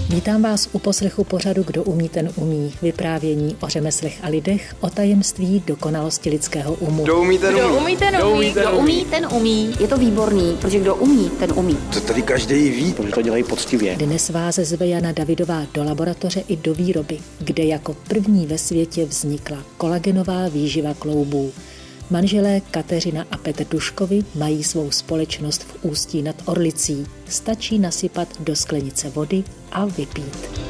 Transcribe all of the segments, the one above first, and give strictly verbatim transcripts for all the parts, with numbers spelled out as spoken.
Vítám vás u poslechu pořadu Kdo umí, ten umí. Vyprávění o řemeslech a lidech, o tajemství dokonalosti lidského umu. Kdo umí, ten umí. Kdo umí, ten umí. Kdo umí, ten umí. Je to výborný, protože kdo umí, ten umí. To tady každý ví. Protože to dělají poctivě. Dnes vás zve Jana Davidová do laboratoře i do výroby, kde jako první ve světě vznikla kolagenová výživa kloubů. Manželé Kateřina a Petr Duškovi mají svou společnost v Ústí nad Orlicí. Stačí nasypat do sklenice vody a vypít.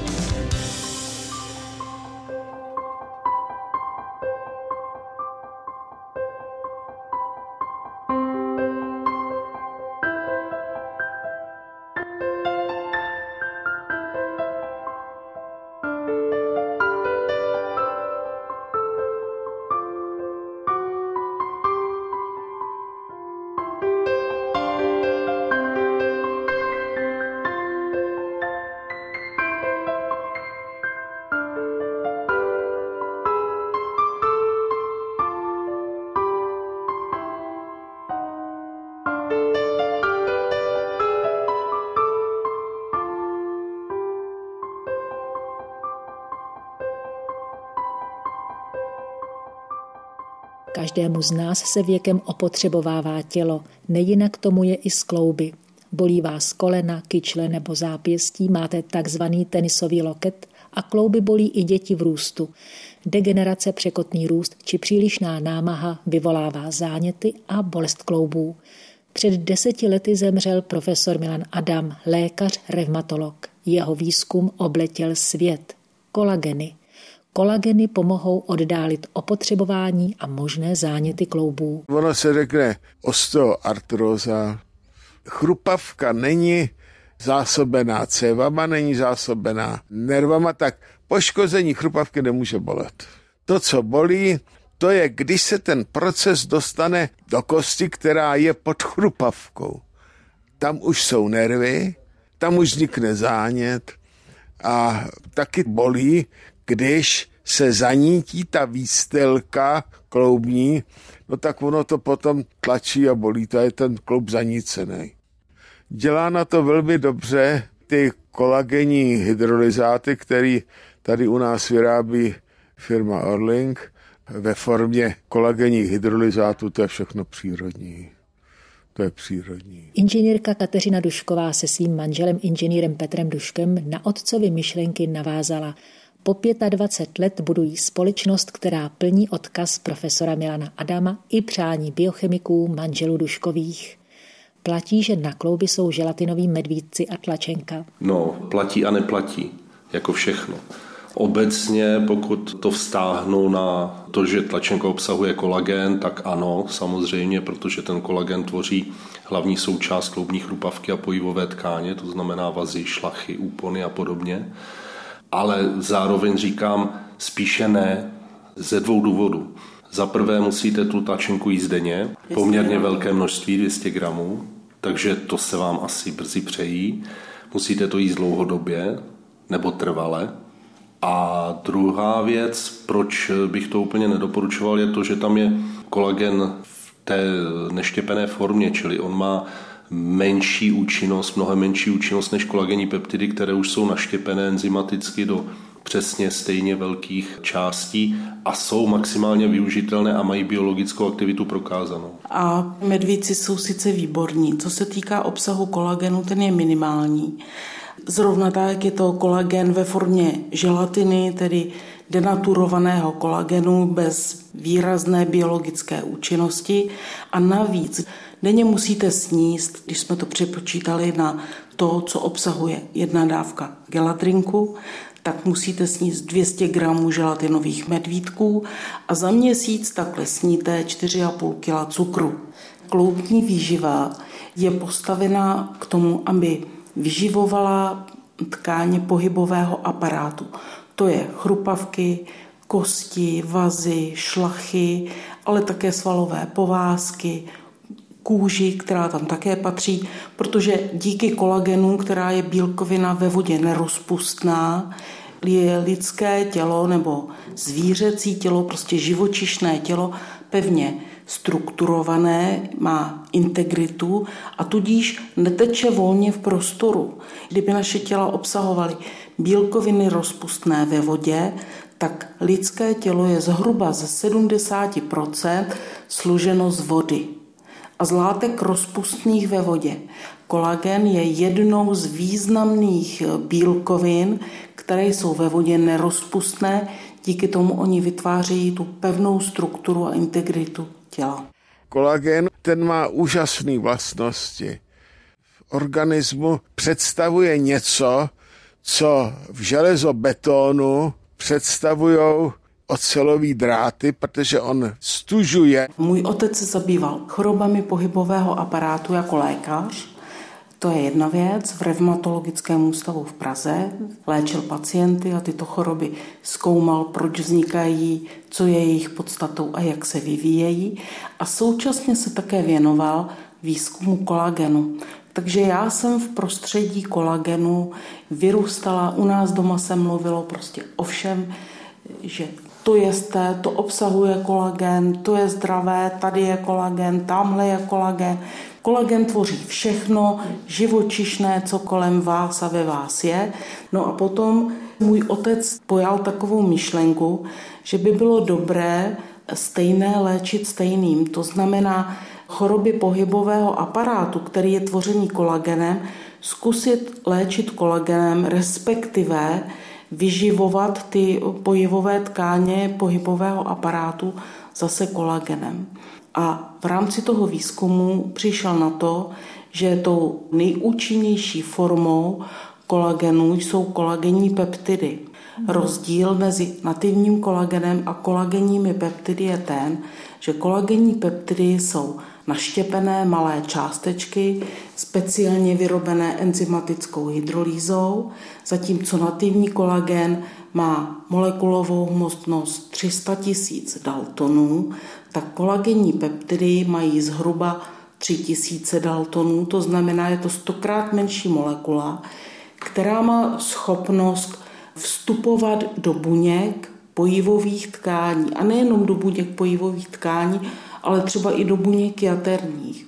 Každému z nás se věkem opotřebovává tělo, nejinak tomu je i s klouby. Bolí vás kolena, kyčle nebo zápěstí, máte takzvaný tenisový loket a klouby bolí i děti v růstu. Degenerace, překotný růst či přílišná námaha vyvolává záněty a bolest kloubů. Před deseti lety zemřel profesor Milan Adam, lékař, revmatolog. Jeho výzkum obletěl svět. Kolageny. Kolageny pomohou oddálit opotřebování a možné záněty kloubů. Ono se řekne osteoartróza. Chrupavka není zásobená cévama, není zásobená nervama, tak poškození chrupavky nemůže bolet. To, co bolí, to je, když se ten proces dostane do kosti, která je pod chrupavkou. Tam už jsou nervy, tam už vznikne zánět a taky bolí, když se zanítí ta výstelka kloubní, no tak ono to potom tlačí a bolí, to je ten kloub zanícený. Dělá na to velmi dobře ty kolagenní hydrolyzáty, který tady u nás vyrábí firma Orling ve formě kolagenních hydrolyzátů, to je všechno přírodní. To je přírodní. Inženýrka Kateřina Dušková se svým manželem inženýrem Petrem Duškem na otcovy myšlenky navázala. Po dvacet pět let budují společnost, která plní odkaz profesora Milana Adama i přání biochemiků manželů Duškových. Platí, že na klouby jsou želatinoví medvídci a tlačenka? No, platí a neplatí, jako všechno. Obecně, pokud to vztáhnu na to, že tlačenka obsahuje kolagen, tak ano, samozřejmě, protože ten kolagen tvoří hlavní součást kloubní chrupavky a pojivové tkáně, to znamená vazy, šlachy, úpony a podobně. Ale zároveň říkám spíše ne ze dvou důvodů. Za prvé musíte tu tlačenku jíst denně, poměrně velké množství, dvě stě gramů, takže to se vám asi brzy přejí. Musíte to jíst dlouhodobě nebo trvale. A druhá věc, proč bych to úplně nedoporučoval, je to, že tam je kolagen v té neštěpené formě, čili on má menší účinnost, mnohem menší účinnost než kolagenní peptidy, které už jsou naštěpené enzymaticky do přesně stejně velkých částí a jsou maximálně využitelné a mají biologickou aktivitu prokázanou. A medvídci jsou sice výborní. Co se týká obsahu kolagenu, ten je minimální. Zrovna tak je to kolagen ve formě želatiny, tedy denaturovaného kolagenu bez výrazné biologické účinnosti a navíc denně musíte sníst, když jsme to přepočítali na to, co obsahuje jedna dávka geladrinku, tak musíte sníst dvě stě gramů želatinových medvídků a za měsíc takhle sníte čtyři a půl kila cukru. Kloubní výživa je postavená k tomu, aby vyživovala tkáně pohybového aparátu. To je chrupavky, kosti, vazy, šlachy, ale také svalové povázky, kůži, která tam také patří, protože díky kolagenu, která je bílkovina ve vodě nerozpustná, je lidské tělo nebo zvířecí tělo, prostě živočišné tělo, pevně strukturované, má integritu a tudíž neteče volně v prostoru. Kdyby naše těla obsahovaly bílkoviny rozpustné ve vodě, tak lidské tělo je zhruba ze sedmdesát procent složeno z vody a z látek rozpustných ve vodě. Kolagen je jednou z významných bílkovin, které jsou ve vodě nerozpustné, díky tomu oni vytvářejí tu pevnou strukturu a integritu těla. Kolagen, ten má úžasné vlastnosti. V organismu představuje něco, co v železobetonu představují ocelový dráty, protože on stužuje. Můj otec se zabýval chorobami pohybového aparátu jako lékař. To je jedna věc. V revmatologickém ústavu v Praze léčil pacienty a tyto choroby zkoumal, proč vznikají, co je jejich podstatou a jak se vyvíjejí. A současně se také věnoval výzkumu kolagenu. Takže já jsem v prostředí kolagenu vyrůstala, u nás doma se mluvilo prostě o všem, že to jeste, to obsahuje kolagen, to je zdravé, tady je kolagen, tamhle je kolagen. Kolagen tvoří všechno, živočišné, co kolem vás a ve vás je. No a potom můj otec pojal takovou myšlenku, že by bylo dobré stejné léčit stejným. To znamená choroby pohybového aparátu, který je tvořený kolagenem, zkusit léčit kolagenem, respektive vyživovat ty pohybové tkáně pohybového aparátu zase kolagenem. A v rámci toho výzkumu přišel na to, že tou nejúčinnější formou kolagenu jsou kolagenní peptidy. Rozdíl mezi nativním kolagenem a kolagenními peptidy je ten, že kolagenní peptidy jsou naštěpené malé částečky, speciálně vyrobené enzymatickou hydrolýzou, zatímco nativní kolagen má molekulovou hmotnost tři sta tisíc daltonů, tak kolagenní peptidy mají zhruba tři tisíce daltonů, to znamená, je to stokrát menší molekula, která má schopnost vstupovat do buněk pojivových tkání. A nejenom do buněk pojivových tkání, ale třeba i do buněk jaterních.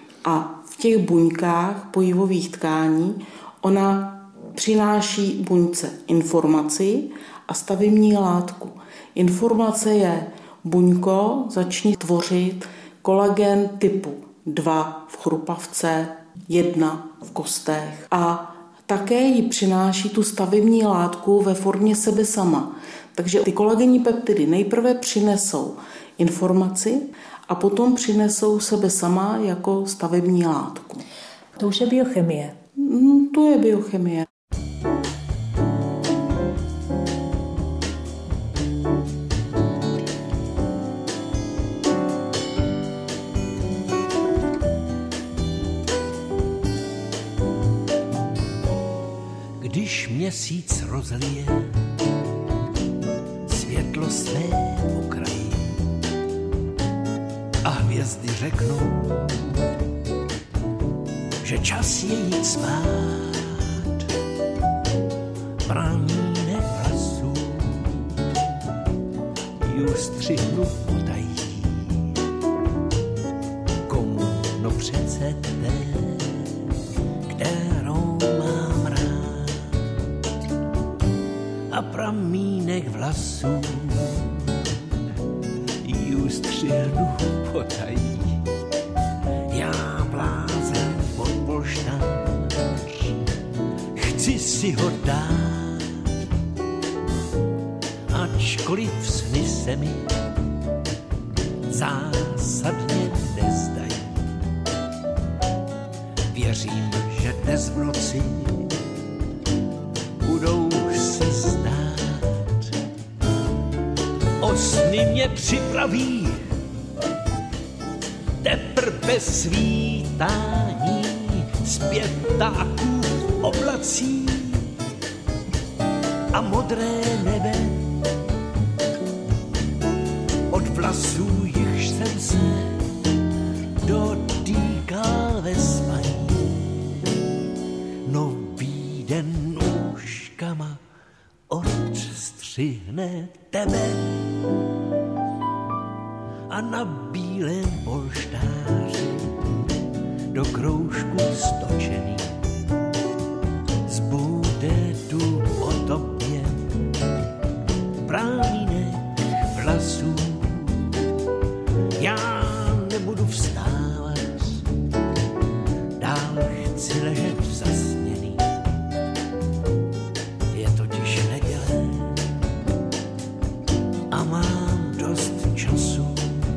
A v těch buňkách pojivových tkání ona přináší buňce informaci a stavební látku. Informace je: buňko, začni tvořit kolagen typu dva v chrupavce, jedna v kostech. A také ji přináší tu stavební látku ve formě sebe sama. Takže ty kolagenní peptidy nejprve přinesou informaci a potom přinesou sebe sama jako stavební látku. To už je biochemie. No, to je biochemie. Když měsíc rozlije světlo své okraji a hvězdy řeknou, že čas je jít spát, pramínek vlasů ju střihnu potají. Komu? No přece té, kterou mám rád, a pramínek vlasů ju střihnu potají. Já blázen pod polštář, chci si ho dát, ačkoliv sny se mi zásadně nezdají. Věřím, že dnes v noci budou se zdát. O sny mě připraví teprve svítání, zpěv ptáků v oblacích a modré nebe. Od vlasů jichž jsem se dotýkal ve spaní, nový den nůžkama odstřihne tebe. a na bílém polštáři do kroužku stočený zbude tu o tobě pránínek vlasů. Já nebudu vstávat, dál chci ležet zasněný. Je totiž neděle a mám dost času.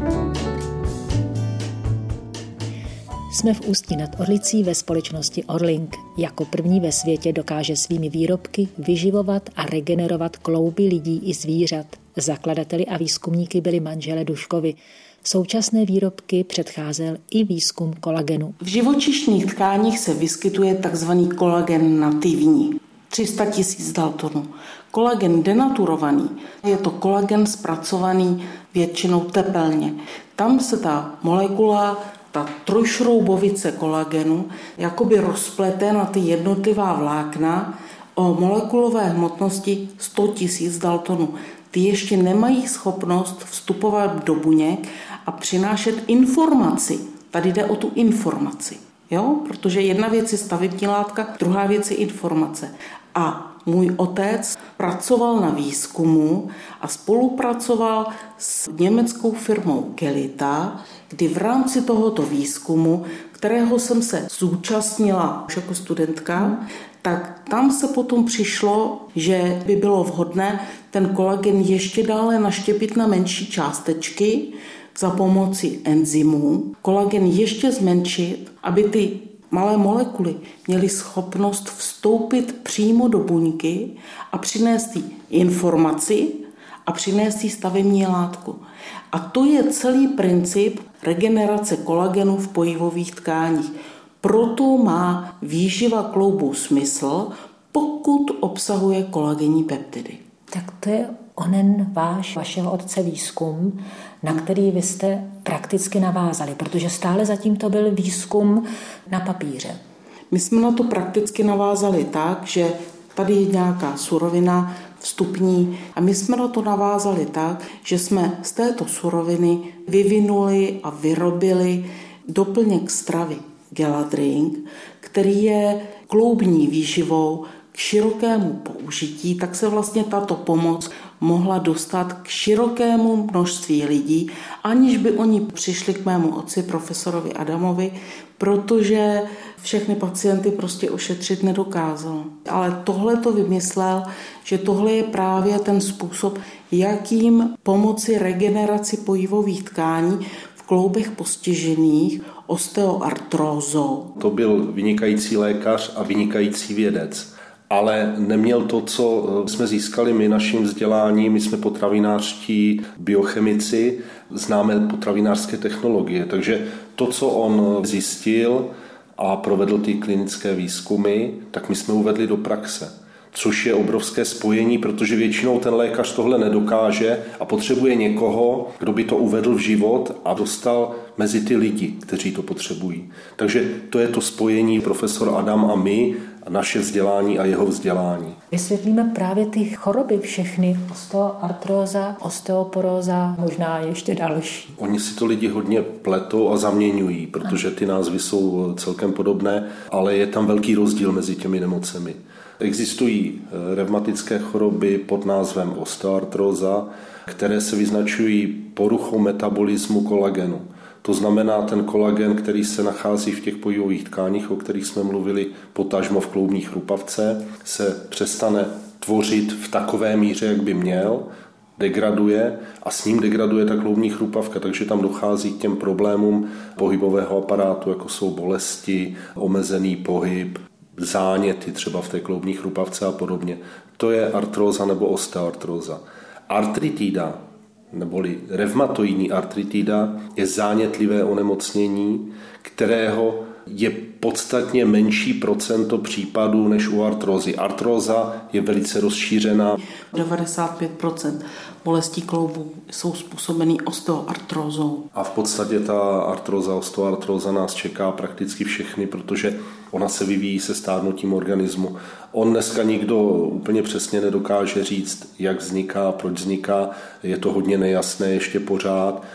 Jsme v Ústí nad Orlicí ve společnosti Orling. Jako první ve světě dokáže svými výrobky vyživovat a regenerovat klouby lidí i zvířat. Zakladateli a výzkumníky byli manželé Duškovi. Současné výrobky předcházel i výzkum kolagenu. V živočišných tkáních se vyskytuje takzvaný kolagen nativní. tři sta tisíc daltonů. Kolagen denaturovaný je to kolagen zpracovaný většinou tepelně. Tam se ta molekula, ta trojšroubovice kolagenu, jakoby rozplete na ty jednotlivá vlákna o molekulové hmotnosti sto tisíc daltonů. Ty ještě nemají schopnost vstupovat do buněk a přinášet informaci. Tady jde o tu informaci. Jo? Protože jedna věc je stavební látka, druhá věc je informace. A můj otec pracoval na výzkumu a spolupracoval s německou firmou Gelita, kdy v rámci tohoto výzkumu, kterého jsem se zúčastnila už jako studentka, tak tam se potom přišlo, že by bylo vhodné ten kolagen ještě dále naštěpit na menší částečky za pomoci enzymů, kolagen ještě zmenšit, aby ty malé molekuly měly schopnost vstoupit přímo do buňky a přinést jí informaci a přinést jí stavební látku. A to je celý princip regenerace kolagenu v pojivových tkáních. Proto má výživa kloubů smysl, pokud obsahuje kolagenní peptidy. Tak to je onen váš, vašeho otce výzkum, na který vy jste prakticky navázali, protože stále zatím to byl výzkum na papíře. My jsme na to prakticky navázali tak, že tady je nějaká surovina vstupní a my jsme na to navázali tak, že jsme z této suroviny vyvinuli a vyrobili doplněk stravy Geladrink, který je kloubní výživou k širokému použití, tak se vlastně tato pomoc mohla dostat k širokému množství lidí, aniž by oni přišli k mému otci, profesorovi Adamovi, protože všechny pacienty prostě ošetřit nedokázal. Ale tohle to vymyslel, že tohle je právě ten způsob, jakým pomoci regeneraci pojivových tkání v kloubech postižených osteoartrózou. To byl vynikající lékař a vynikající vědec, ale neměl to, co jsme získali my naším vzděláním. My jsme potravinářští biochemici, známe potravinářské technologie, takže to, co on zjistil a provedl ty klinické výzkumy, tak my jsme uvedli do praxe. Což je obrovské spojení, protože většinou ten lékař tohle nedokáže a potřebuje někoho, kdo by to uvedl v život a dostal mezi ty lidi, kteří to potřebují. Takže to je to spojení profesor Adam a my, a naše vzdělání a jeho vzdělání. Vysvětlíme právě ty choroby všechny, osteoartróza, osteoporóza, možná ještě další. Oni si to lidi hodně pletou a zaměňují, protože ty názvy jsou celkem podobné, ale je tam velký rozdíl mezi těmi nemocemi. Existují revmatické choroby pod názvem osteoartróza, které se vyznačují poruchou metabolismu kolagenu. To znamená, ten kolagen, který se nachází v těch pojivových tkáních, o kterých jsme mluvili, potažmo v kloubní chrupavce, se přestane tvořit v takové míře, jak by měl, degraduje a s ním degraduje ta kloubní chrupavka, takže tam dochází k těm problémům pohybového aparátu, jako jsou bolesti, omezený pohyb, záněty třeba v té kloubní chrupavce a podobně. To je artróza nebo osteoartróza. Artritida, neboli revmatoidní artritida, je zánětlivé onemocnění, kterého je podstatně menší procento případů než u artrózy. Artróza je velice rozšířená. devadesát pět procent bolestí kloubů jsou způsobený osteoartrózou. A v podstatě ta artróza, osteoartróza nás čeká prakticky všechny, protože ona se vyvíjí se stárnutím organismu. On dneska nikdo úplně přesně nedokáže říct, jak vzniká, proč vzniká. Je to hodně nejasné ještě pořád.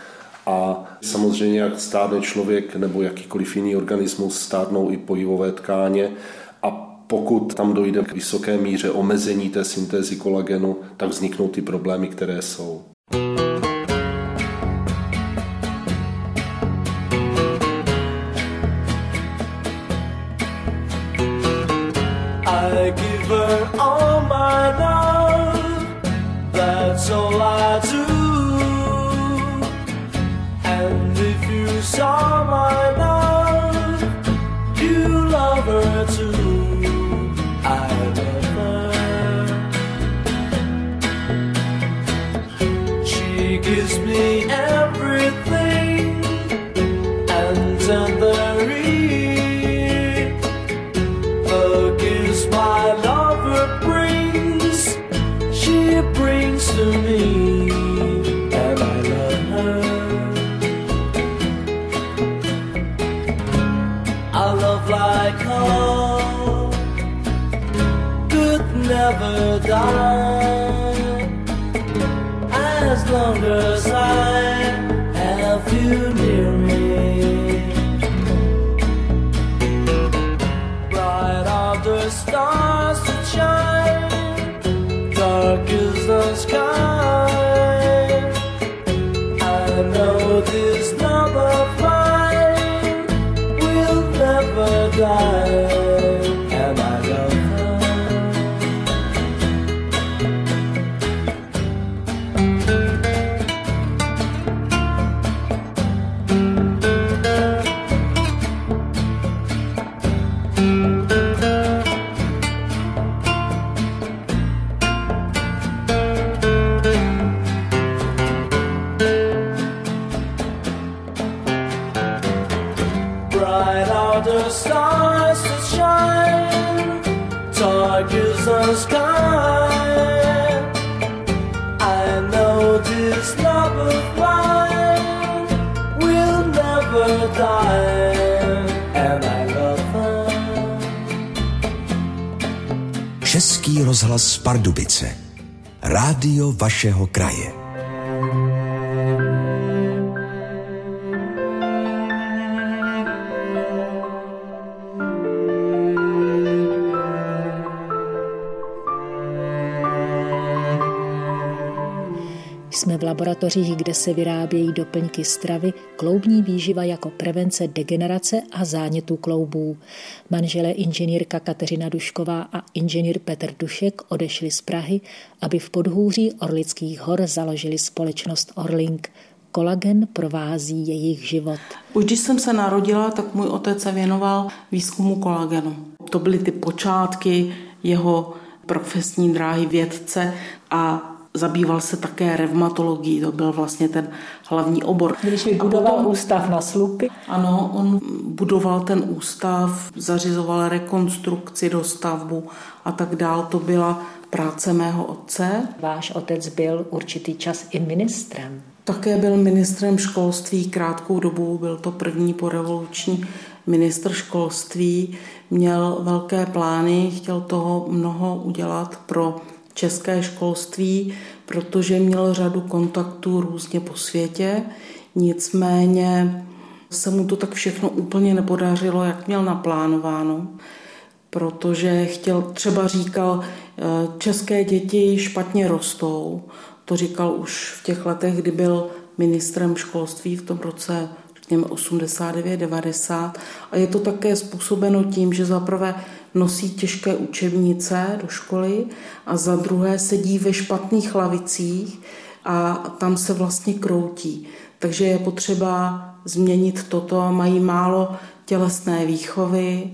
A samozřejmě, jak stárne člověk nebo jakýkoliv jiný organismus, stárnou i pohybové tkáně a pokud tam dojde k vysoké míře omezení té syntézy kolagenu, tak vzniknou ty problémy, které jsou. I give her all my love, that's all I do. And if you saw my love, you love her too. I love her. She gives me everything and tenderly. The gifts my lover brings, she brings to me, and I love her. A love like her could never die, as long as I have you near me. Bright are the stars that shine, dark is the sky. I know this love of mine will never die, and I love her. Bright are the stars that shine, dark is the sky. I know this love of mine will never die, and I love her. Český rozhlas Pardubice. Rádio vašeho kraje. Jsme v laboratořích, kde se vyrábějí doplňky stravy, kloubní výživa jako prevence degenerace a zánětů kloubů. Manželé inženýrka Kateřina Dušková a inženýr Petr Dušek odešli z Prahy, aby v podhůří Orlických hor založili společnost Orlink. Kolagen provází jejich život. Už když jsem se narodila, tak můj otec se věnoval výzkumu kolagenu. To byly ty počátky jeho profesní dráhy vědce a zabýval se také revmatologií, to byl vlastně ten hlavní obor. Když vybudoval potom ústav na Slupy. Ano, on budoval ten ústav, zařizoval rekonstrukci, dostavbu a tak dál. To byla práce mého otce. Váš otec byl určitý čas i ministrem. Také byl ministrem školství krátkou dobu, byl to první porevoluční ministr školství. Měl velké plány, chtěl toho mnoho udělat pro české školství, protože měl řadu kontaktů různě po světě. Nicméně se mu to tak všechno úplně nepodařilo, jak měl naplánováno, protože chtěl, třeba říkal, české děti špatně rostou. To říkal už v těch letech, kdy byl ministrem školství v tom roce řekněme osmdesát devět devadesát. A je to také způsobeno tím, že zaprvé nosí těžké učebnice do školy a za druhé sedí ve špatných lavicích a tam se vlastně kroutí. Takže je potřeba změnit toto. Mají málo tělesné výchovy,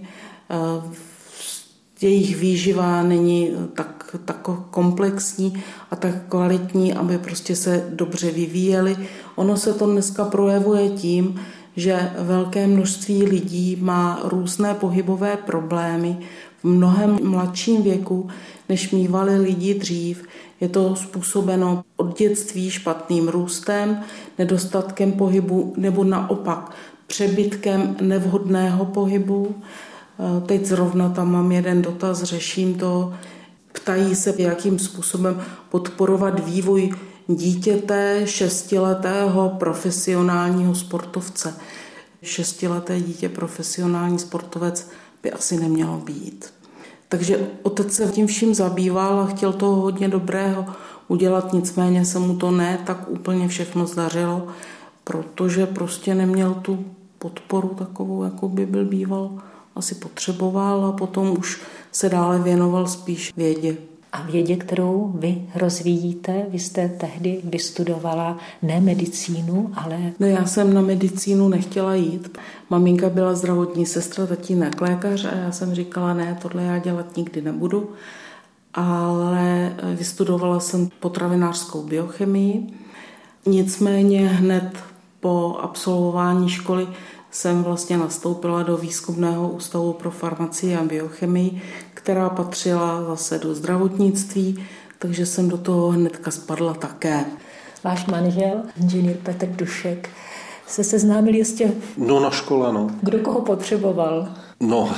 jejich výživa není tak, tak komplexní a tak kvalitní, aby prostě se dobře vyvíjeli. Ono se to dneska projevuje tím, že velké množství lidí má různé pohybové problémy v mnohem mladším věku, než mívali lidi dřív. Je to způsobeno od dětství špatným růstem, nedostatkem pohybu nebo naopak přebytkem nevhodného pohybu. Teď zrovna tam mám jeden dotaz, řeším to. Ptají se, jakým způsobem podporovat vývoj dítěte šestiletého profesionálního sportovce. Šestileté dítě profesionální sportovec by asi nemělo být. Takže otec se tím vším zabýval a chtěl toho hodně dobrého udělat, nicméně se mu to ne tak úplně všechno zdařilo, protože prostě neměl tu podporu takovou, jako by byl býval, asi potřeboval a potom už se dále věnoval spíš vědě. A vědě, kterou vy rozvíjíte, vy jste tehdy vystudovala ne medicínu, ale... No já jsem na medicínu nechtěla jít. Maminka byla zdravotní sestra, tatínek lékař a já jsem říkala, ne, tohle já dělat nikdy nebudu. Ale vystudovala jsem potravinářskou biochemii. Nicméně hned po absolvování školy jsem vlastně nastoupila do výzkumného ústavu pro farmacii a biochemii, která patřila zase do zdravotnictví, takže jsem do toho hnedka spadla také. Váš manžel, inženýr Petr Dušek, se seznámil jistě... No na škole, no. Kdo koho potřeboval? No,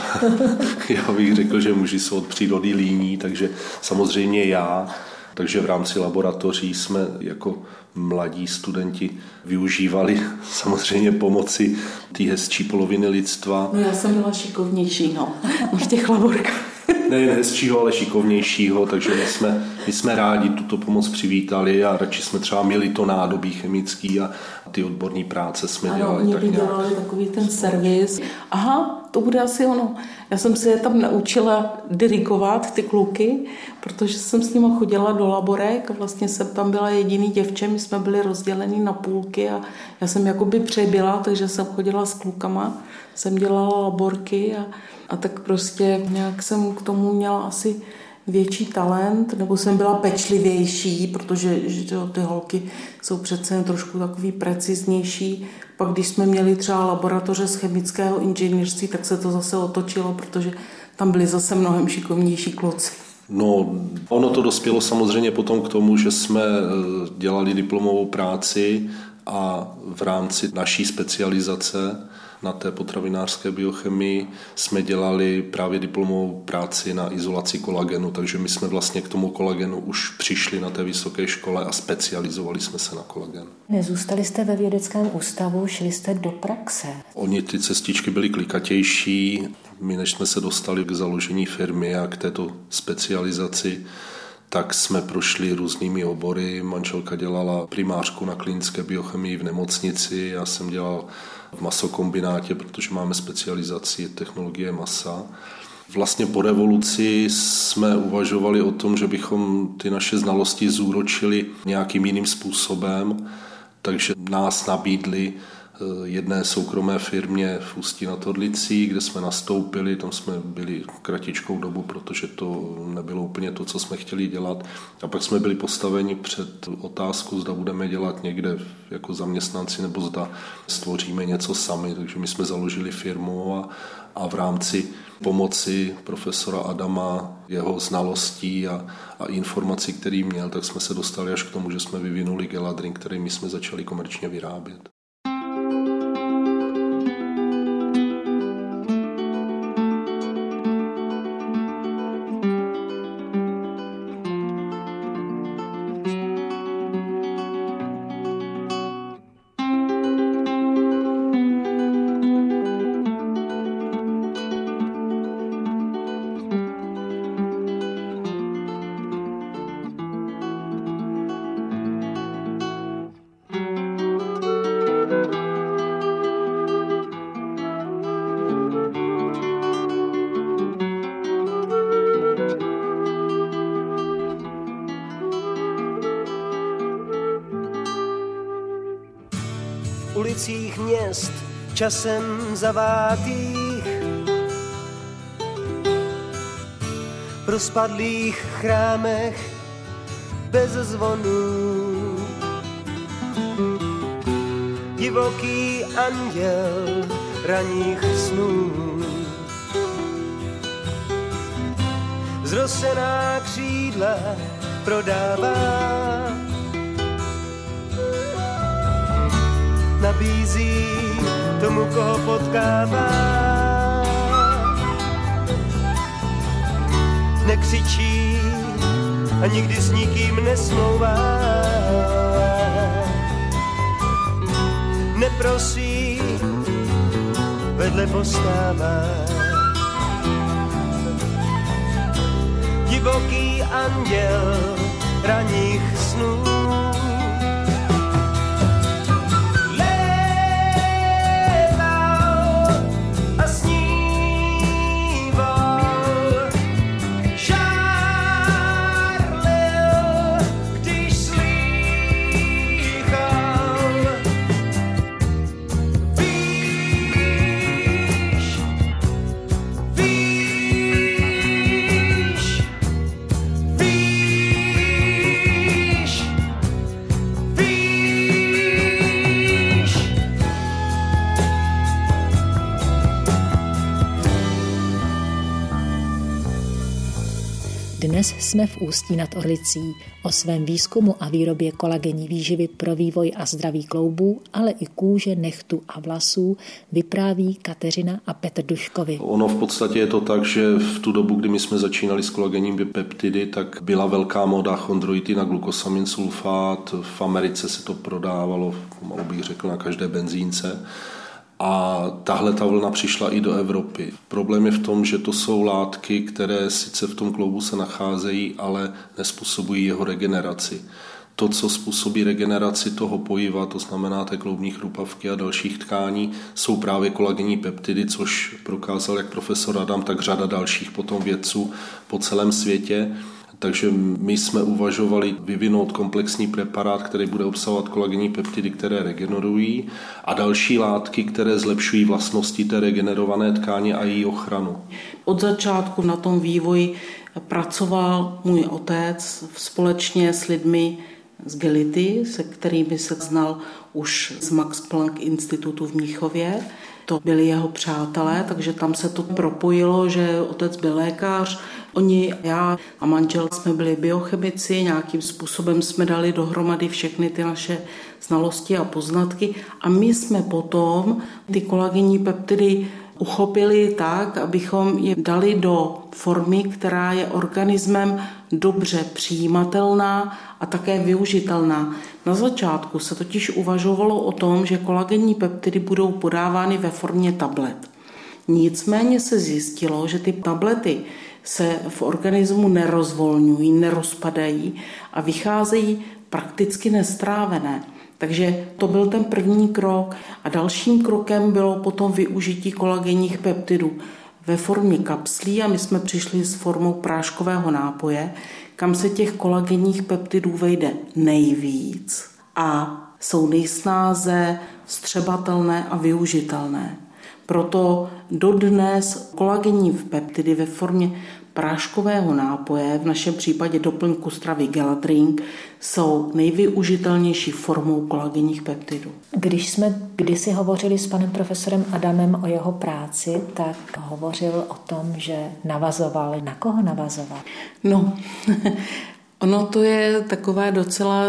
já bych řekl, že muži jsou od přírody líní, takže samozřejmě já. Takže v rámci laboratoří jsme jako mladí studenti využívali samozřejmě pomoci té hezčí poloviny lidstva. No já jsem byla šikovnější, no, v těch laborkách. Ne hezčího, ale šikovnějšího, takže my jsme, my jsme rádi tuto pomoc přivítali a radši jsme třeba měli to nádobí chemický a ty odborné práce jsme ano, dělali oni tak by nějak. dělali takový ten servis. Aha, to bude asi ono. Já jsem se je tam naučila dirigovat ty kluky, protože jsem s nimi chodila do laborek a vlastně jsem tam byla jediný děvče, my jsme byli rozdělení na půlky a já jsem jakoby přebyla, takže jsem chodila s klukama, jsem dělala laborky a, a tak prostě nějak jsem k tomu měla asi větší talent, nebo jsem byla pečlivější, protože že ty holky jsou přece trošku takový preciznější. Pak když jsme měli třeba laboratoře z chemického inženýrství, tak se to zase otočilo, protože tam byli zase mnohem šikovnější kluci. No, ono to dospělo samozřejmě potom k tomu, že jsme dělali diplomovou práci a v rámci naší specializace na té potravinářské biochemii jsme dělali právě diplomovou práci na izolaci kolagenu, takže my jsme vlastně k tomu kolagenu už přišli na té vysoké škole a specializovali jsme se na kolagen. Nezůstali jste ve vědeckém ústavu, šli jste do praxe. Oni ty cestičky byly klikatější, my než jsme se dostali k založení firmy a k této specializaci, tak jsme prošli různými obory. Manželka dělala primářku na klinické biochemii v nemocnici, já jsem dělal v masokombinátě, protože máme specializaci technologie masa. Vlastně po revoluci jsme uvažovali o tom, že bychom ty naše znalosti zúročili nějakým jiným způsobem, takže nás nabídli jedné soukromé firmě v Ústí nad Orlicí, kde jsme nastoupili, tam jsme byli kratičkou dobu, protože to nebylo úplně to, co jsme chtěli dělat. A pak jsme byli postaveni před otázku, zda budeme dělat někde jako zaměstnanci, nebo zda stvoříme něco sami. Takže my jsme založili firmu a, a v rámci pomoci profesora Adama, jeho znalostí a, a informací, který měl, tak jsme se dostali až k tomu, že jsme vyvinuli Geladrin, který my jsme začali komerčně vyrábět. V ulicích měst časem zavátých, v rozpadlých chrámech bez zvonů, divoký anděl ranních snů, zrosená křídla prodává, nabízí tomu, koho potkává. Nekřičí a nikdy s nikým nesmlouvá. neprosí, vedle postává. Divoký anděl ranních snů. Dnes jsme v Ústí nad Orlicí. O svém výzkumu a výrobě kolagenní výživy pro vývoj a zdraví kloubů, ale i kůže, nechtu a vlasů vypráví Kateřina a Petr Duškovi. Ono v podstatě je to tak, že v tu dobu, kdy my jsme začínali s kolagenními peptidy, tak byla velká móda chondroitin a glukosamin sulfát. V Americe se to prodávalo, pomalu bych řekl, na každé benzínce. A tahle ta vlna přišla i do Evropy. Problém je v tom, že to jsou látky, které sice v tom kloubu se nacházejí, ale nezpůsobují jeho regeneraci. To, co způsobí regeneraci toho pojiva, to znamená té kloubní chrupavky a dalších tkání, jsou právě kolagenní peptidy, což prokázal jak profesor Adam, tak řada dalších potom vědců po celém světě. Takže my jsme uvažovali vyvinout komplexní preparát, který bude obsahovat kolagenní peptidy, které regenerují, a další látky, které zlepšují vlastnosti té regenerované tkáně a její ochranu. Od začátku na tom vývoji pracoval můj otec společně s lidmi z Gelity, se kterými se znal už z Max Planck institutu v Mnichově. To byli jeho přátelé, takže tam se to propojilo, že otec byl lékař, oni, já a manžel jsme byli biochemici, nějakým způsobem jsme dali dohromady všechny ty naše znalosti a poznatky a my jsme potom ty kolagenní peptidy uchopili tak, abychom je dali do formy, která je organismem dobře přijímatelná a také využitelná. Na začátku se totiž uvažovalo o tom, že kolagenní peptidy budou podávány ve formě tablet. Nicméně se zjistilo, že ty tablety se v organismu nerozvolňují, nerozpadají a vycházejí prakticky nestrávené. Takže to byl ten první krok a dalším krokem bylo potom využití kolagenních peptidů ve formě kapslí a my jsme přišli s formou práškového nápoje, kam se těch kolagenních peptidů vejde nejvíc a jsou nejsnáze vstřebatelné a využitelné. Proto dodnes kolagenní peptidy ve formě práškového nápoje, v našem případě doplňku stravy Geladrink, jsou nejvyužitelnější formou kolagenních peptidů. Když jsme kdysi hovořili s panem profesorem Adamem o jeho práci, tak hovořil o tom, že navazoval. Na koho navazoval? No, ono to je taková docela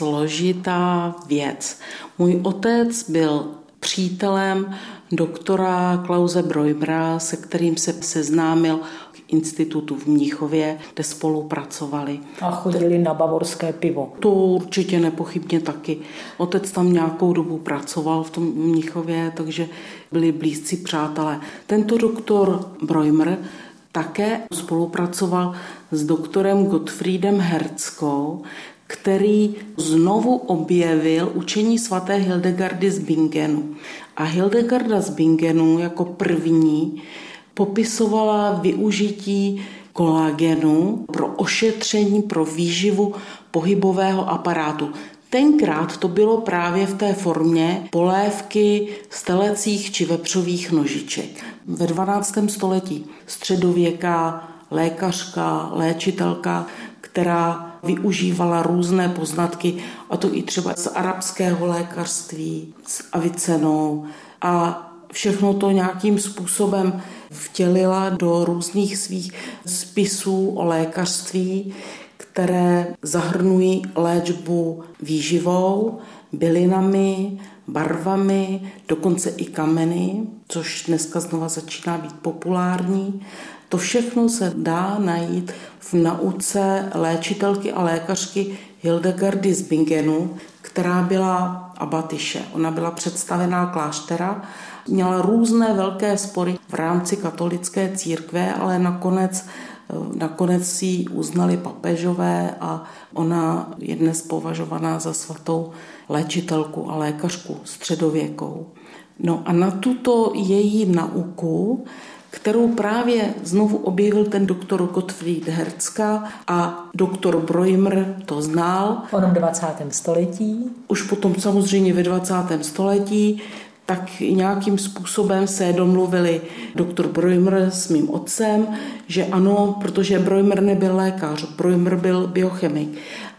složitá věc. Můj otec byl přítelem doktora Klause Brojmera, se kterým se seznámil v institutu v Mnichově, kde spolupracovali. A chodili na bavorské pivo. To určitě nepochybně taky. Otec tam nějakou dobu pracoval v tom Mnichově, takže byli blízcí přátelé. Tento doktor Brojmer také spolupracoval s doktorem Gottfriedem Herzkou, který znovu objevil učení svaté Hildegardy z Bingenu. A Hildegarda z Bingenu jako první popisovala využití kolagenu pro ošetření, pro výživu pohybového aparátu. Tenkrát to bylo právě v té formě polévky z telecích či vepřových nožiček. Ve dvanáctém století středověká lékařka, léčitelka, která využívala různé poznatky, a to i třeba z arabského lékařství, s Avicenou, a všechno to nějakým způsobem vtělila do různých svých spisů o lékařství, které zahrnují léčbu výživou, bylinami, barvami, dokonce i kameny, což dneska znova začíná být populární. To všechno se dá najít v nauce léčitelky a lékařky Hildegardy z Bingenu, která byla abatyše. Ona byla představená kláštera, měla různé velké spory v rámci katolické církve, ale nakonec, nakonec si ji uznali papežové a ona je dnes považovaná za svatou léčitelku a lékařku středověkou. No a na tuto její nauku, kterou právě znovu objevil ten doktor Gottfried Herzka a doktor Breumer to znal. V onom dvacátém století. Už potom samozřejmě ve dvacátém století, tak nějakým způsobem se domluvili doktor Breumer s mým otcem, že ano, protože Breumer nebyl lékař, Breumer byl biochemik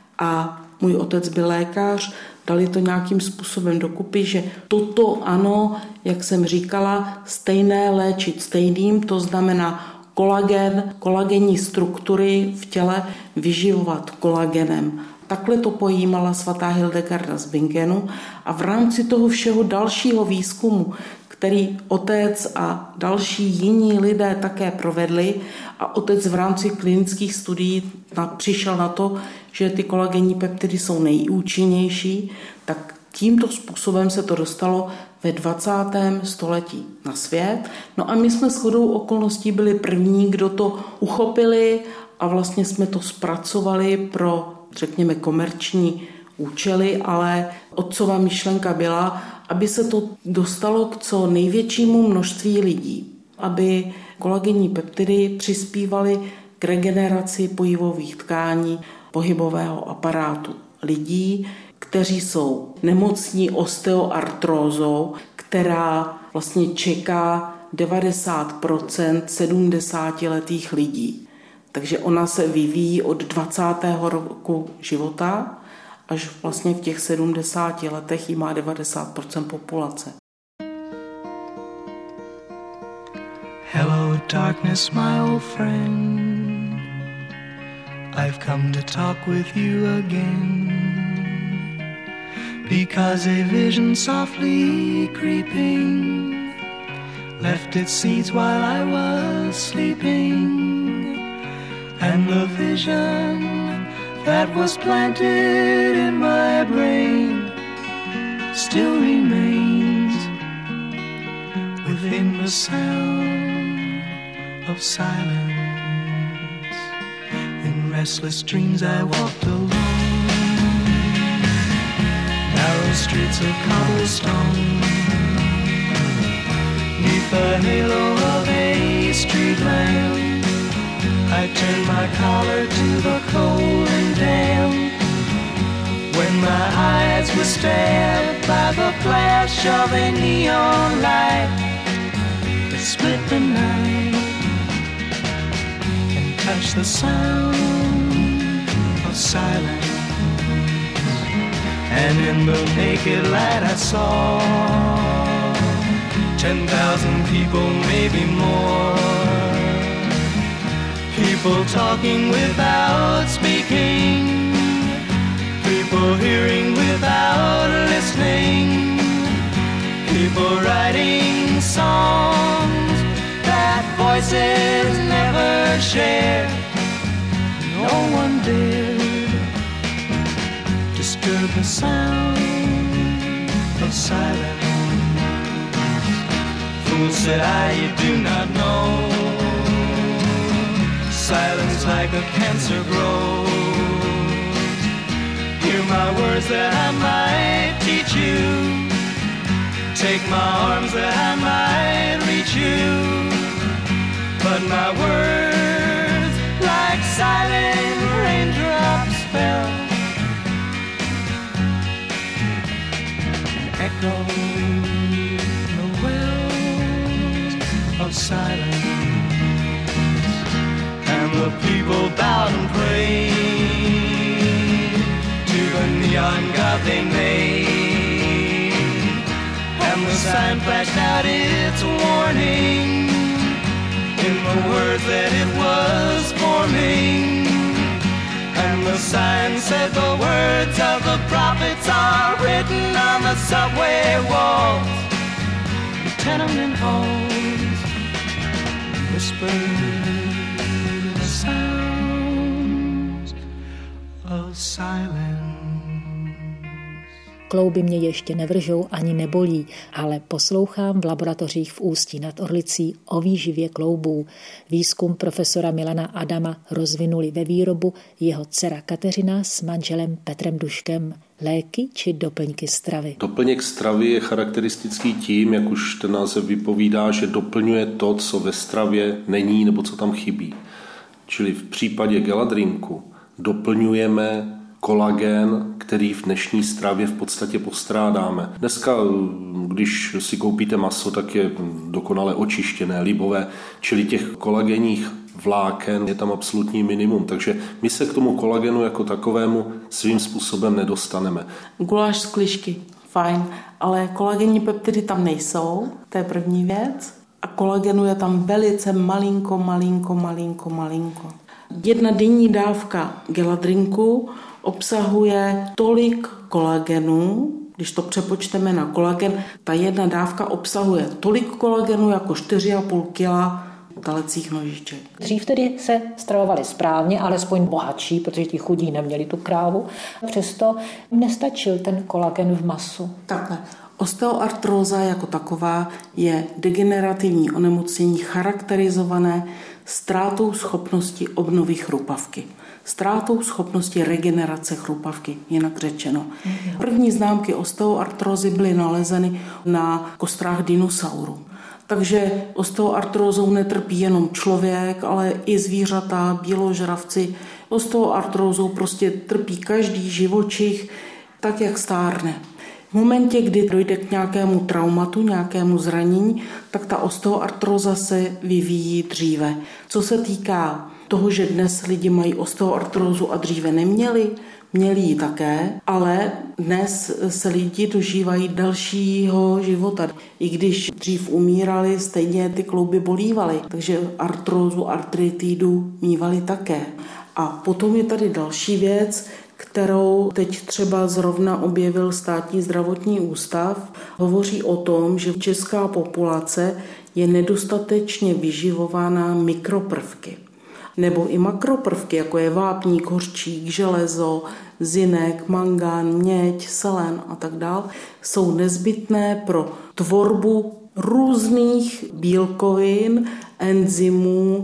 a můj otec byl lékař, dali to nějakým způsobem dokupy, že toto ano, jak jsem říkala, stejné léčit stejným, to znamená kolagen, kolagenní struktury v těle vyživovat kolagenem. Takhle to pojímala svatá Hildegarda z Bingenu a v rámci toho všeho dalšího výzkumu, který otec a další jiní lidé také provedli a otec v rámci klinických studií přišel na to, že ty kolagenní peptidy jsou nejúčinnější, tak tímto způsobem se to dostalo ve dvacátém století na svět. No a my jsme shodou okolností byli první, kdo to uchopili a vlastně jsme to zpracovali pro, řekněme, komerční účely, ale otcova myšlenka byla, aby se to dostalo k co největšímu množství lidí, aby kolagenní peptidy přispívaly k regeneraci pohybových tkání, pohybového aparátu lidí, kteří jsou nemocní osteoartrózou, která vlastně čeká devadesát procent sedmdesátiletých lidí. Takže ona se vyvíjí od dvacátého roku života až vlastně v těch sedmdesáti letech jí má devadesát procent populace. Hello darkness, my old friend, I've come to talk with you again, because a vision softly creeping left its seeds while I was sleeping, and the vision that was planted in my brain still remains within the sound of silence. In restless dreams I walked alone, narrow streets of cobblestone, neath the halo of a street lamp. I turned my collar to the cold and damp, when my eyes were stabbed by the flash of a neon light that split the night and touched the sound of silence. And in the naked light I saw ten thousand people, maybe more, people talking without speaking, people hearing without listening, people writing songs that voices never shared. No one dared disturb the sound of silence. Fool, said I, you do not know, silence like a cancer grows. Hear my words that I might teach you, take my arms that I might reach you, but my words like silent raindrops fell and echoed the wells of silence. And the people bowed and prayed to the neon god they made, and the sign flashed out its warning in the words that it was forming. And the sign said the words of the prophets are written on the subway walls, the tenement halls, whispered silence. Klouby mě ještě nevržou ani nebolí, ale poslouchám v laboratořích v Ústí nad Orlicí o výživě kloubů. Výzkum profesora Milana Adama rozvinuli ve výrobu jeho dcera Kateřina s manželem Petrem Duškem. Léky či doplňky stravy? Doplněk stravy je charakteristický tím, jak už ten název vypovídá, že doplňuje to, co ve stravě není nebo co tam chybí. Čili v případě geladrinku doplňujeme kolagen, který v dnešní stravě v podstatě postrádáme. Dneska, když si koupíte maso, tak je dokonale očištěné, libové, čili těch kolagenních vláken je tam absolutní minimum, takže my se k tomu kolagenu jako takovému svým způsobem nedostaneme. Guláš z klišky, fajn, ale kolagenní peptidy tam nejsou, to je první věc. A kolagenu je tam velice malinko, malinko, malinko, malinko. Jedna denní dávka geladrinku obsahuje tolik kolagenu, když to přepočteme na kolagen, ta jedna dávka obsahuje tolik kolagenu jako čtyři a půl kila talecích nožiček. Dřív tedy se stravovali správně, alespoň bohatší, protože ti chudí neměli tu krávu. Přesto nestačil ten kolagen v masu. Takhle. Osteoartróza jako taková je degenerativní onemocnění charakterizované ztrátou schopnosti obnovy chrupavky. Ztrátou schopnosti regenerace chrupavky, jinak řečeno. První známky osteoartrózy byly nalezeny na kostrách dinosaurů. Takže osteoartrózou netrpí jenom člověk, ale i zvířata, bíložravci. Osteoartrózou prostě trpí každý živočich, tak jak stárne. V momentě, kdy dojde k nějakému traumatu, nějakému zranění, tak ta osteoartróza se vyvíjí dříve. Co se týká toho, že dnes lidi mají osteoartrózu a dříve neměli, měli ji také, ale dnes se lidi dožívají dalšího života. I když dřív umírali, stejně ty klouby bolívaly, takže artrózu, artritidu mívali také. A potom je tady další věc, kterou teď třeba zrovna objevil Státní zdravotní ústav, hovoří o tom, že česká populace je nedostatečně vyživována mikroprvky. Nebo i makroprvky, jako je vápník, hořčík, železo, zinek, mangán, měď, selen a tak dále, jsou nezbytné pro tvorbu různých bílkovin, enzymů,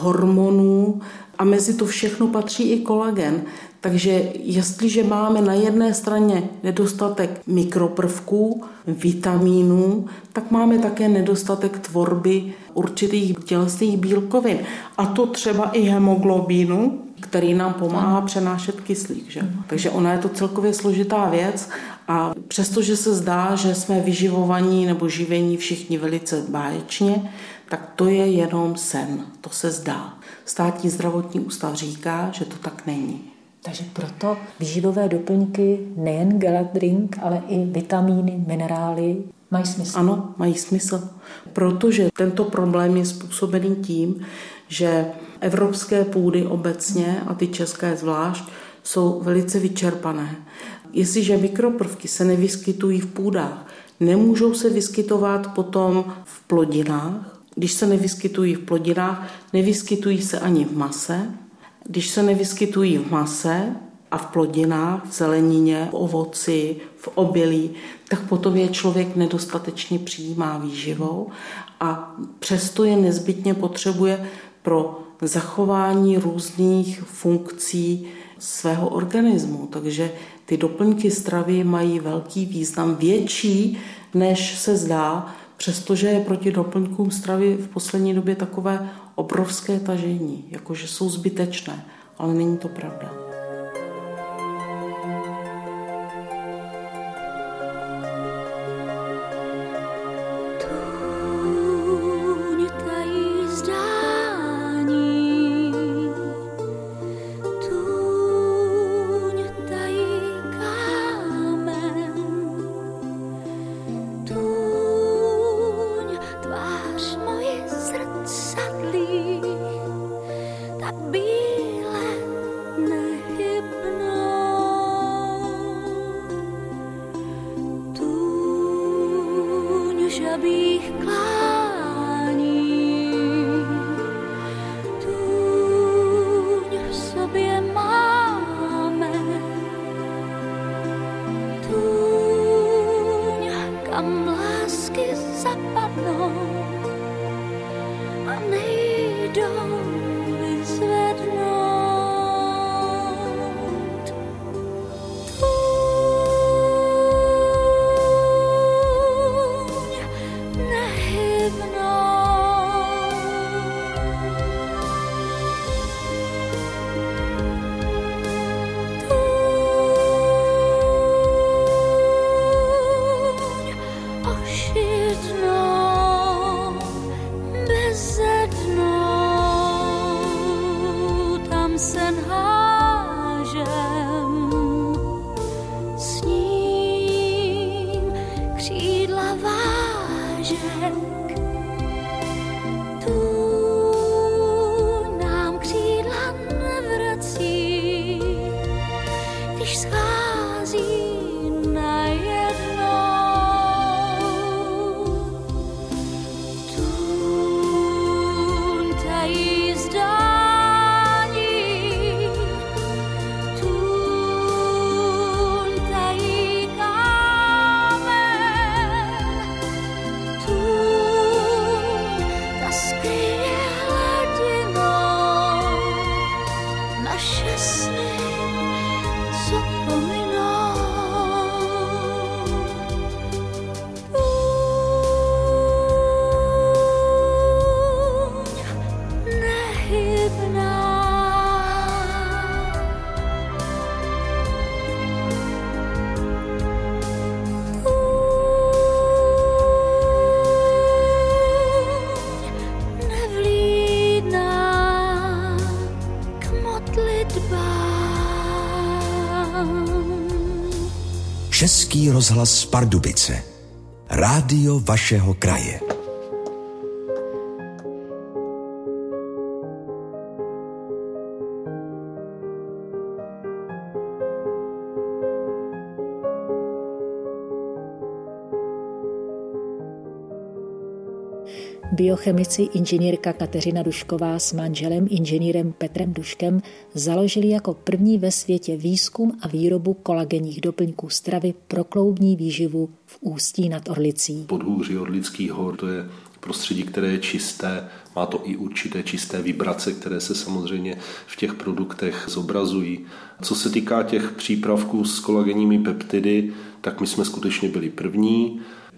hormonů a mezi to všechno patří i kolagen. Takže jestliže máme na jedné straně nedostatek mikroprvků, vitamínů, tak máme také nedostatek tvorby určitých tělesných bílkovin. A to třeba i hemoglobínu, který nám pomáhá přenášet kyslík. Že? Takže ona je to celkově složitá věc a přestože se zdá, že jsme vyživovaní nebo živení všichni velice báječně, tak to je jenom sen. To se zdá. Státní zdravotní ústav říká, že to tak není. Takže proto výživové doplňky, nejen geladrink, ale i vitamíny, minerály, mají smysl. Ano, mají smysl, protože tento problém je způsobený tím, že evropské půdy obecně a ty české zvlášť jsou velice vyčerpané. Jestliže mikroprvky se nevyskytují v půdách, nemůžou se vyskytovat potom v plodinách. Když se nevyskytují v plodinách, nevyskytují se ani v mase. Když se nevyskytují v mase a v plodinách, v zelenině, v ovoci, v obilí, tak potom je člověk nedostatečně přijímá výživou a přesto je nezbytně potřebuje pro zachování různých funkcí svého organismu. Takže ty doplňky stravy mají velký význam, větší, než se zdá, přestože je proti doplňkům stravy v poslední době takové obrovské tažení, jakože jsou zbytečné, ale není to pravda. Tuň v sobě máme sen hážem, s ním křídla vážek. Tu nám křídla nevrací, když schází najednou. Tůň tají zdání, tůň tají kámen, tůň ta skryje hladinou naše sny, co pominou. Tůň nehybná, tůň nevlídná k modlitbám. Český rozhlas Pardubice. Rádio vašeho kraje. Biochemici inženýrka Kateřina Dušková s manželem inženýrem Petrem Duškem založili jako první ve světě výzkum a výrobu kolagenních doplňků stravy pro kloubní výživu v Ústí nad Orlicí. Podhůří Orlických hor, to je prostředí, které je čisté, má to i určité čisté vibrace, které se samozřejmě v těch produktech zobrazují. Co se týká těch přípravků s kolagenními peptidy, tak my jsme skutečně byli první.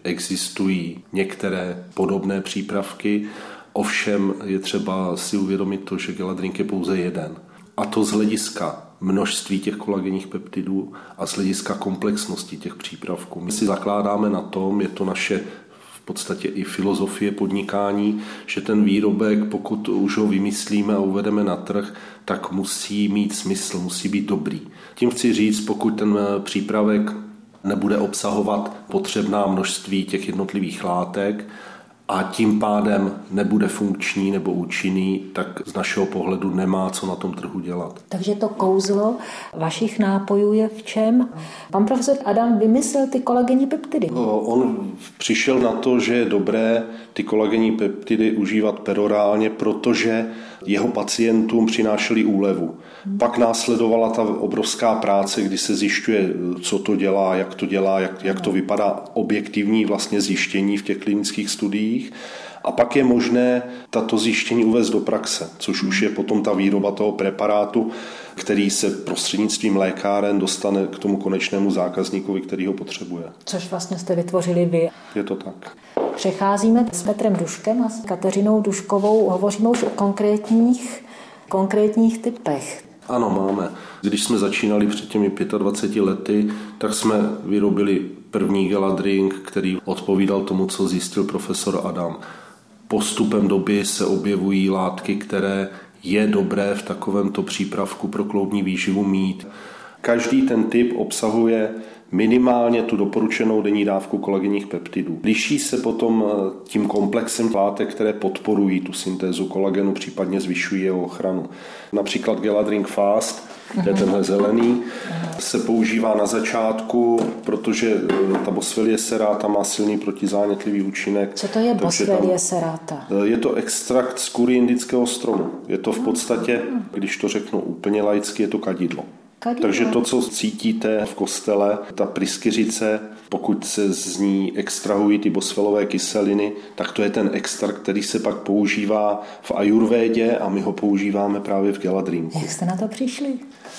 Existují některé podobné přípravky, ovšem je třeba si uvědomit to, že Geladrink je pouze jeden. A to z hlediska množství těch kolagenních peptidů a z hlediska komplexnosti těch přípravků. My si zakládáme na tom, je to naše v podstatě i filozofie podnikání, že ten výrobek, pokud už ho vymyslíme a uvedeme na trh, tak musí mít smysl, musí být dobrý. Tím chci říct, pokud ten přípravek nebude obsahovat potřebná množství těch jednotlivých látek a tím pádem nebude funkční nebo účinný, tak z našeho pohledu nemá co na tom trhu dělat. Takže to kouzlo vašich nápojů je v čem? Pan profesor Adam vymyslel ty kolagenní peptidy. On přišel na to, že je dobré ty kolagenní peptidy užívat perorálně, protože jeho pacientům přinášely úlevu. Hmm. Pak následovala ta obrovská práce, kdy se zjišťuje, co to dělá, jak to dělá, jak, jak to vypadá, objektivní vlastně zjištění v těch klinických studiích. A pak je možné tato zjištění uvést do praxe, což už je potom ta výroba toho preparátu, který se prostřednictvím lékáren dostane k tomu konečnému zákazníkovi, který ho potřebuje. Což vlastně jste vytvořili vy. Je to tak. Přecházíme s Petrem Duškem a s Kateřinou Duškovou. Hovoříme už o konkrétních, konkrétních typech. Ano, máme. Když jsme začínali před těmi dvaceti pěti lety, tak jsme vyrobili první Geladrink, který odpovídal tomu, co zjistil profesor Adam. Postupem doby se objevují látky, které je dobré v takovémto přípravku pro kloubní výživu mít. Každý ten typ obsahuje minimálně tu doporučenou denní dávku kolagenních peptidů. Liší se potom tím komplexem látek, které podporují tu syntézu kolagenu, případně zvyšují jeho ochranu. Například Geladrink Fast, to je tenhle zelený, se používá na začátku, protože ta Boswellia serrata má silný protizánětlivý účinek. Co to je Boswellia serrata? Je to extrakt z kůry indického stromu. Je to v podstatě, když to řeknu úplně laicky, je to kadidlo. Kadidlo. Takže to, co cítíte v kostele, ta pryskyřice, pokud se z ní extrahují ty boswellové kyseliny, tak to je ten extrakt, který se pak používá v ajurvédě a my ho používáme právě v Geladrinku. Jak jste na to přišli?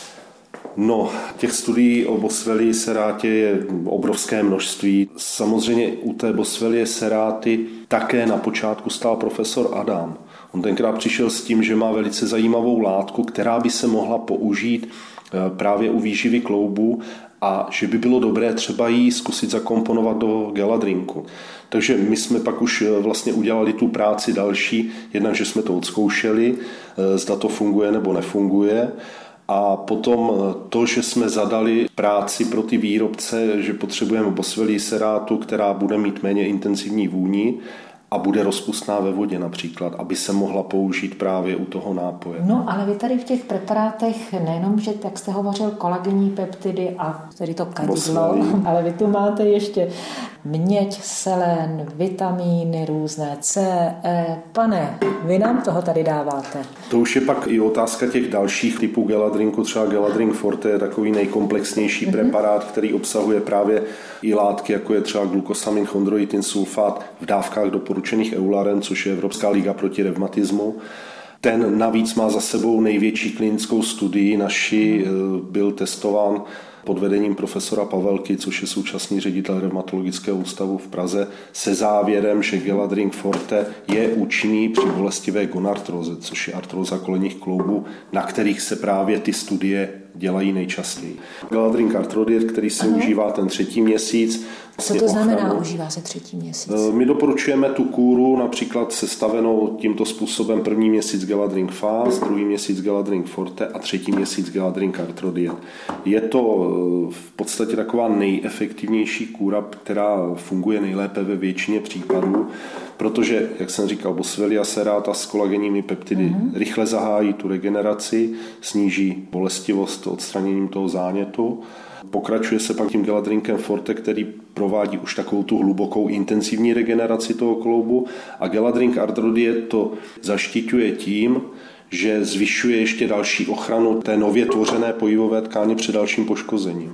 No, těch studií o Boswellii serrátě je obrovské množství. Samozřejmě u té Boswellie serráty také na počátku stál profesor Adam. On tenkrát přišel s tím, že má velice zajímavou látku, která by se mohla použít právě u výživy kloubu a že by bylo dobré třeba ji zkusit zakomponovat do geladrinku. Takže my jsme pak už vlastně udělali tu práci další, jednak, že jsme to odzkoušeli, zda to funguje nebo nefunguje. A potom to, že jsme zadali práci pro ty výrobce, že potřebujeme Boswellia serrátu, která bude mít méně intenzivní vůni a bude rozpustná ve vodě například, aby se mohla použít právě u toho nápoje. No, ale vy tady v těch preparátech nejenom, že jak jste hovořil, kolagenní peptidy a tedy to kadidlo, ale vy tu máte ještě měď, selen, vitamíny různé, C, E. Pane, vy nám toho tady dáváte. To už je pak i otázka těch dalších typů geladrinku. Třeba Geladrink Forte je takový nejkomplexnější mm-hmm. preparát, který obsahuje právě i látky, jako je třeba glukosamin, chondroitin, sulfát v dávkách doporučených Eularen, což je Evropská liga proti revmatismu. Ten navíc má za sebou největší klinickou studii naši, byl testován pod vedením profesora Pavelky, což je současný ředitel revmatologického ústavu v Praze, se závěrem, že Geladrink Forte je účinný při bolestivé gonartróze, což je artróza kolenních kloubů, na kterých se právě ty studie dělají nejčastěji. Geladrink Artrodiet, který se Aha. užívá ten třetí měsíc. Co to znamená, ochranu. Užívá se třetí měsíc? My doporučujeme tu kůru například sestavenou tímto způsobem první měsíc Geladrink Fast, druhý měsíc Geladrink Forte a třetí měsíc Geladrink Artrodiet. Je to v podstatě taková nejefektivnější kůra, která funguje nejlépe ve většině případů, protože, jak jsem říkal, Boswellia serrata s kolagenními peptidy mm-hmm. rychle zahájí tu regeneraci, sníží bolestivost odstraněním toho zánětu. Pokračuje se pak tím Geladrinkem Forte, který provádí už takovou tu hlubokou intenzivní regeneraci toho kloubu, a Geladrink Artrodiet to zaštiťuje tím, že zvyšuje ještě další ochranu té nově tvořené pohybové tkáně před dalším poškozením.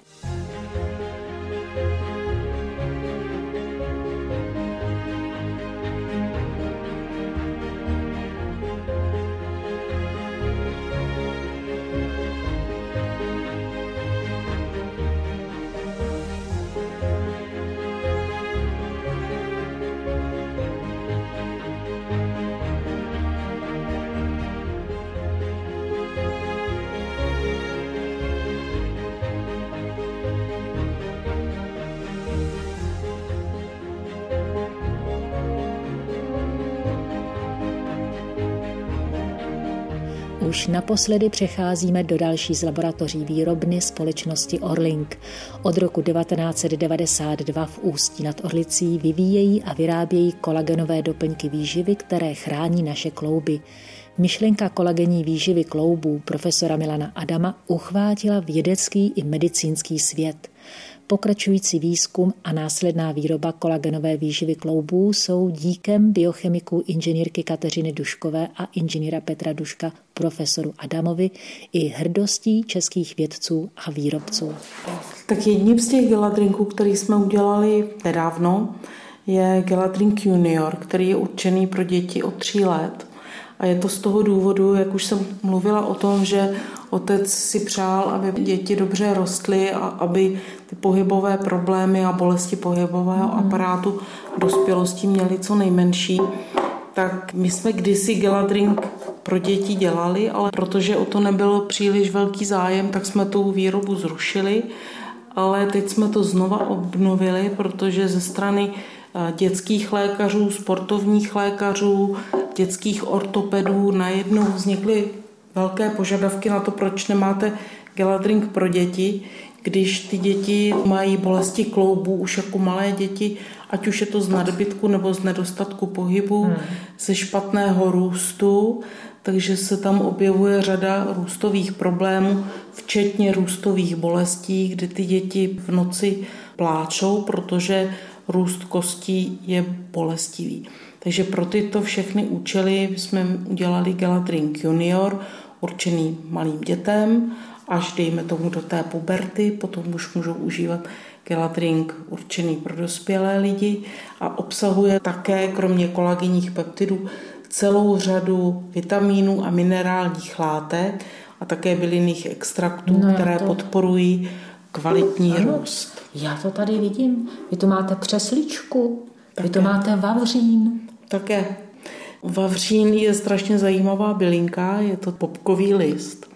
Už naposledy přecházíme do další z laboratoří výrobny společnosti Orling. Od roku devatenáct set devadesát dva v Ústí nad Orlicí vyvíjejí a vyrábějí kolagenové doplňky výživy, které chrání naše klouby. Myšlenka kolagenní výživy kloubů profesora Milana Adama uchvátila vědecký i medicínský svět. Pokračující výzkum a následná výroba kolagenové výživy kloubů jsou díkem biochemiků inženýrky Kateřiny Duškové a inženýra Petra Duška profesoru Adamovi i hrdostí českých vědců a výrobců. Tak jedním z těch geladrinků, který jsme udělali nedávno, je Geladrink Junior, který je určený pro děti od tří let. A je to z toho důvodu, jak už jsem mluvila o tom, že otec si přál, aby děti dobře rostly a aby ty pohybové problémy a bolesti pohybového aparátu v dospělosti měly co nejmenší. Tak my jsme kdysi Geladrink pro děti dělali, ale protože o to nebyl příliš velký zájem, tak jsme tu výrobu zrušili. Ale teď jsme to znova obnovili, protože ze strany dětských lékařů, sportovních lékařů, dětských ortopedů najednou vznikly velké požadavky na to, proč nemáte Geladrink pro děti, když ty děti mají bolesti kloubů už jako malé děti, ať už je to z nadbytku nebo z nedostatku pohybu, hmm. ze špatného růstu, takže se tam objevuje řada růstových problémů, včetně růstových bolestí, kdy ty děti v noci pláčou, protože růst kostí je bolestivý. Takže pro tyto všechny účely jsme udělali Geladrink Junior, určený malým dětem, až dejme tomu do té puberty, potom už můžou užívat Geladrink určený pro dospělé lidi a obsahuje také, kromě kolagenních peptidů, celou řadu vitamínů a minerálních látek a také bylinných extraktů, no, které to... podporují kvalitní ano, růst. Já to tady vidím. Vy to máte přesličku, také. Vy to máte vavřín. Také. Vavřín je strašně zajímavá bylinka, je to popkový list.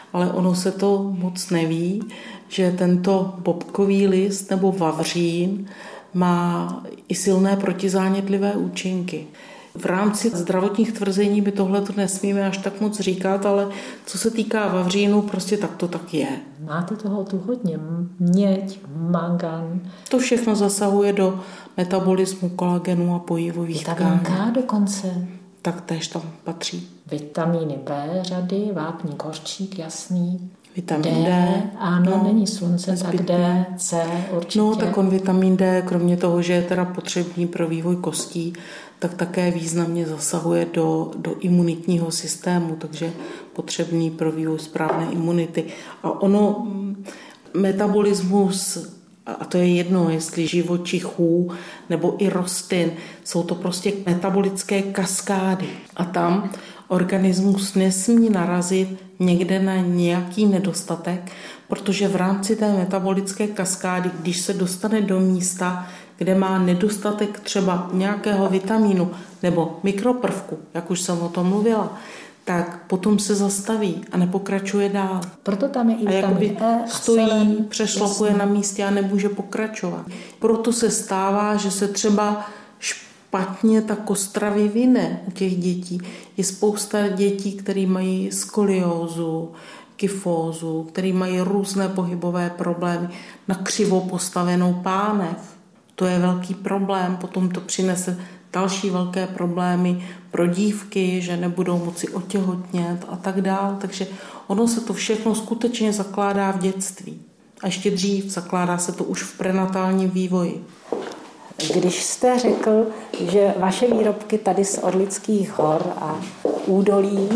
ale ono se to moc neví, že tento bobkový list nebo vavřín má i silné protizánětlivé účinky. V rámci zdravotních tvrzení by tohle to nesmíme až tak moc říkat, ale co se týká vavřínu, prostě tak to tak je. Máte toho tu hodně. Měď, mangan. To všechno zasahuje do metabolismu kolagenu a pohybových Vitamin tkání. K dokonce. Tak též tam patří. Vitamíny B řady, vápník, hořčík, jasný. Vitamin D, D. ano, no, není slunce, tak D, C určitě. No, tak on vitamin D, kromě toho, že je teda potřebný pro vývoj kostí, tak také významně zasahuje do, do imunitního systému, takže potřebný pro vývoj správné imunity. A ono, metabolismus, a to je jedno, jestli živočichů nebo i rostlin, jsou to prostě metabolické kaskády. A tam organismus nesmí narazit někde na nějaký nedostatek, protože v rámci té metabolické kaskády, když se dostane do místa, kde má nedostatek třeba nějakého vitamínu nebo mikroprvku, jak už jsem o tom mluvila, tak potom se zastaví a nepokračuje dál. Proto tam je i vitamin E a stojí, selen, přešlapuje jasný. na místě a nemůže pokračovat. Proto se stává, že se třeba špatně ta kostra vyvine u těch dětí. Je spousta dětí, které mají skoliózu, kyfózu, které mají různé pohybové problémy, na křivo postavenou pánev. To je velký problém, potom to přinese další velké problémy pro dívky, že nebudou moci otěhotnět a tak dál. Takže ono se to všechno skutečně zakládá v dětství. A ještě dřív zakládá se to už v prenatálním vývoji. Když jste řekl, že vaše výrobky tady z Orlických hor a údolí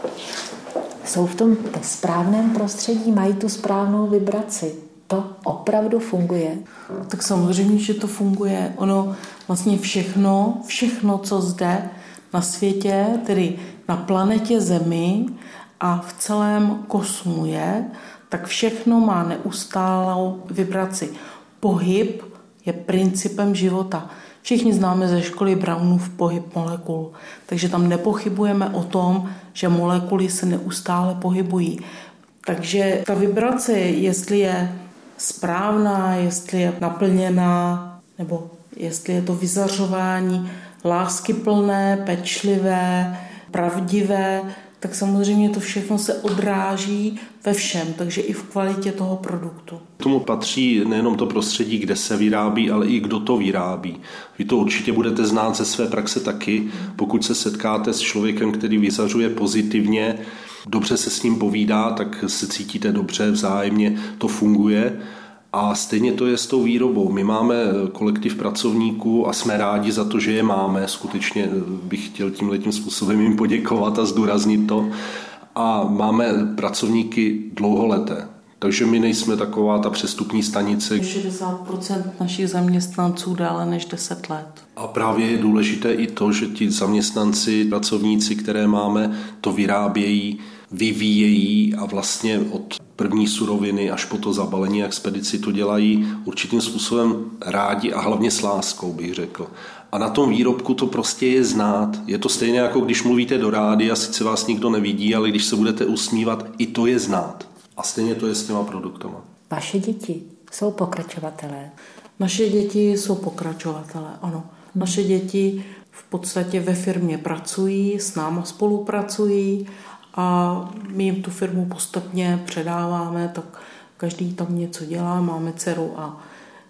jsou v tom správném prostředí, mají tu správnou vibraci. To opravdu funguje? Tak samozřejmě, že to funguje. Ono vlastně všechno, všechno, co zde na světě, tedy na planetě Zemi a v celém kosmu je, tak všechno má neustálou vibraci. Pohyb je principem života. Všichni známe ze školy Brownův pohyb molekul, takže tam nepochybujeme o tom, že molekuly se neustále pohybují. Takže ta vibrace, jestli je správná, jestli je naplněná, nebo jestli je to vyzařování láskyplné, pečlivé, pravdivé, tak samozřejmě to všechno se odráží ve všem, takže i v kvalitě toho produktu. K tomu patří nejenom to prostředí, kde se vyrábí, ale i kdo to vyrábí. Vy to určitě budete znát ze své praxe taky, pokud se setkáte s člověkem, který vyzařuje pozitivně, dobře se s ním povídá, tak se cítíte dobře, vzájemně to funguje. A stejně to je s tou výrobou. My máme kolektiv pracovníků a jsme rádi za to, že je máme. Skutečně bych chtěl tímhletím způsobem jim poděkovat a zdůraznit to. A máme pracovníky dlouholeté. Takže my nejsme taková ta přestupní stanice. šedesát procent našich zaměstnanců déle než deset let. A právě je důležité i to, že ti zaměstnanci, pracovníci, které máme, to vyrábějí, vyvíjejí a vlastně od první suroviny až po to zabalení expedici to dělají určitým způsobem rádi a hlavně s láskou, bych řekl. A na tom výrobku to prostě je znát. Je to stejné, jako když mluvíte do rádia, sice vás nikdo nevidí, ale když se budete usmívat, i to je znát. A stejně to je s těma produktama. Vaše děti jsou pokračovatelé? Naše děti jsou pokračovatelé, ano. Naše děti v podstatě ve firmě pracují, s náma spolupracují a my jim tu firmu postupně předáváme, tak každý tam něco dělá. Máme dceru a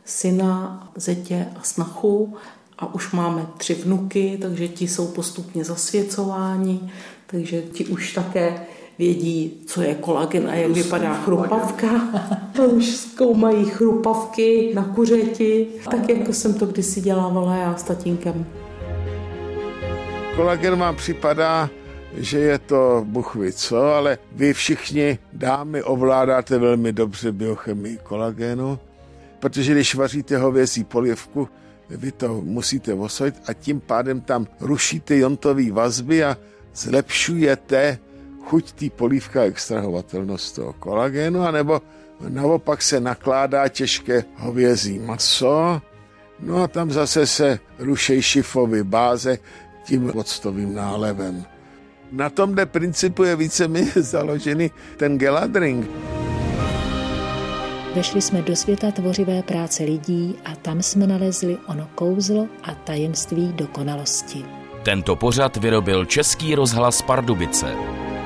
syna, zetě a snachu a už máme tři vnuky, takže ti jsou postupně zasvěcováni, takže ti už také vědí, co je kolagen a jak vypadá chrupavka. A už zkoumají chrupavky na kuřeti, tak jako jsem to kdysi dělávala já s tatínkem. Kolagen vám připadá, že je to Bůh ví co, ale vy všichni dámy ovládáte velmi dobře biochemii kolagenu, protože když vaříte hovězí polívku, vy to musíte osojit a tím pádem tam rušíte jontové vazby a zlepšujete chuť té polívky a extrahovatelnost toho kolagenu, anebo naopak se nakládá těžké hovězí maso, no a tam zase se rušejí šifové báze tím octovým nálevem. Na tomhle principu je víceméně založený ten Galadring. Vešli jsme do světa tvořivé práce lidí a tam jsme nalezli ono kouzlo a tajemství dokonalosti. Tento pořad vyrobil Český rozhlas Pardubice.